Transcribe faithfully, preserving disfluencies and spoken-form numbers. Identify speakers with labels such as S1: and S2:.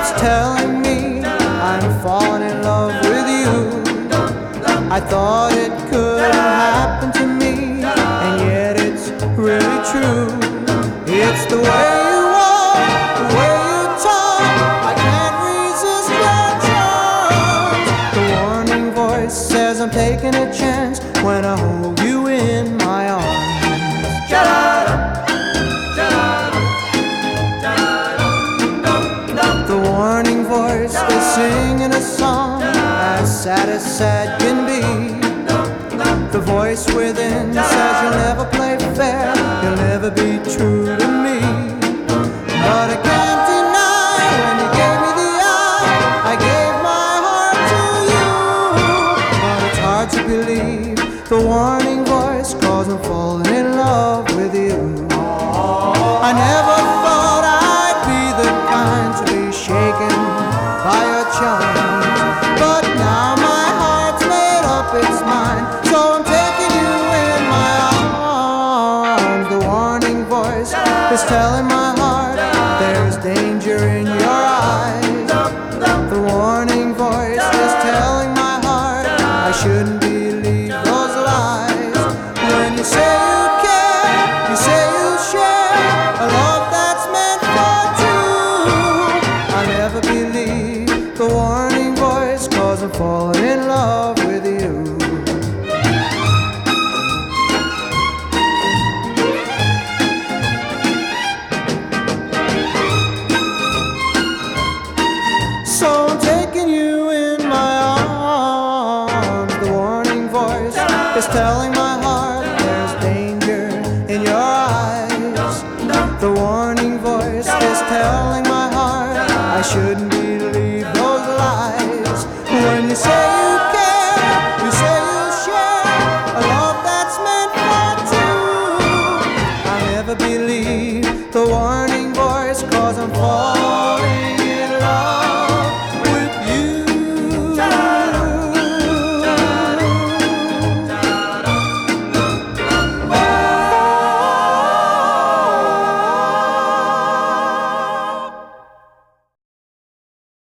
S1: is telling me I'm falling in love with you. I thought it couldn't happen to me, and yet it's really true. It's the way you walk, the way you talk, I can't resist your charms. The warning voice says I'm taking a chance when I hold you in my arms. The warning voice is singing a song as sad as sad can be. The voice within says you'll never play fair, you'll never be true to me. But I can't deny when you gave me the eye, I gave my heart to you. But it's hard to believe the warning voice, 'cause I'm falling in love with you. I never thought I'd be the kind to be shaken by your charms, but now my heart's made up, it's mine, so I'm taking you in my arms. The warning voice is telling my heart there's danger in your eyes. The warning voice is telling my heart I shouldn't believe those lies. When you say you care, you say you'll share a love that's meant for two. I never believe the warning voice, 'cause I'm falling in love with you. So I'm taking you in my arms. The warning voice is telling my heart there's danger in your eyes. The warning voice is telling my heart I shouldn't be